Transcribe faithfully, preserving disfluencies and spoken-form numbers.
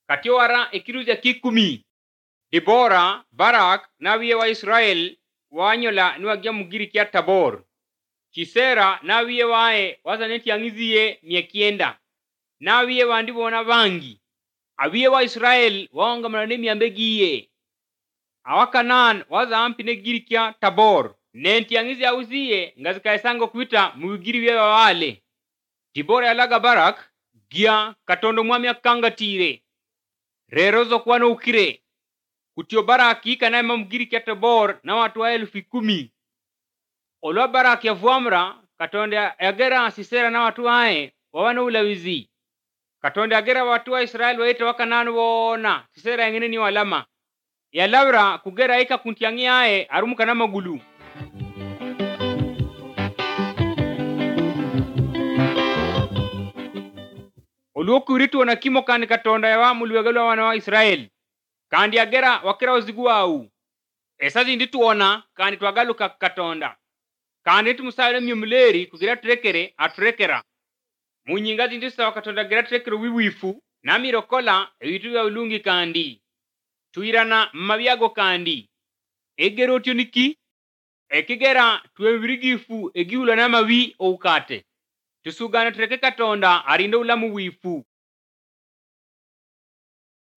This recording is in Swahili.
Katiwara ekiruja kikumi. Dibora, Barak, nawiye wa Israel, wanyola niwagia mugiri kia Tabor. Chisera, nawiye wae, wazaneti yangiziye miekienda. Nawiye wandibo wana vangi. Awiye wa Israel, waonga mranemi ambegiye. Awakanan, waza ampine giri kia Tabor. Nenti yangizi ya uziye, ngazika esango kuita mugiri wewa wale. Dibora yalaga Barak, gia katondo mwami akanga tire. Rerozo kwano ukire. Kutio Baraki kana mamugiri kia Tabor na watu wa elfu kumi. Olwa Baraki ya vuamra, katonde agera Sisera na watu wae, wawana ulawizi. Katonde agera watu wa Israel waite wakananu wona, Sisera yangine ni walama. Ya Laura kugera ika kuntiangi ae, arumuka na magulu. Oluo kuritu wana kimo kani katonda ya wamu luwegelo wana wa Israel. Kandi agera wakira ozigu au. Esazi nditu ona kandi tuagalu katonda. Kandi itu musawele miyumuleri kugira turekere aturekera. Munyingazi ndisa wakatonda gira turekere wiwifu. Nami rokola ewitu ya ulungi kandi. Tuirana mmabiago kandi. Egero utioniki. Ekigera tuwevirigifu egiula na mawi oukate. Tusugana tureke katonda arindo ulamu wifu.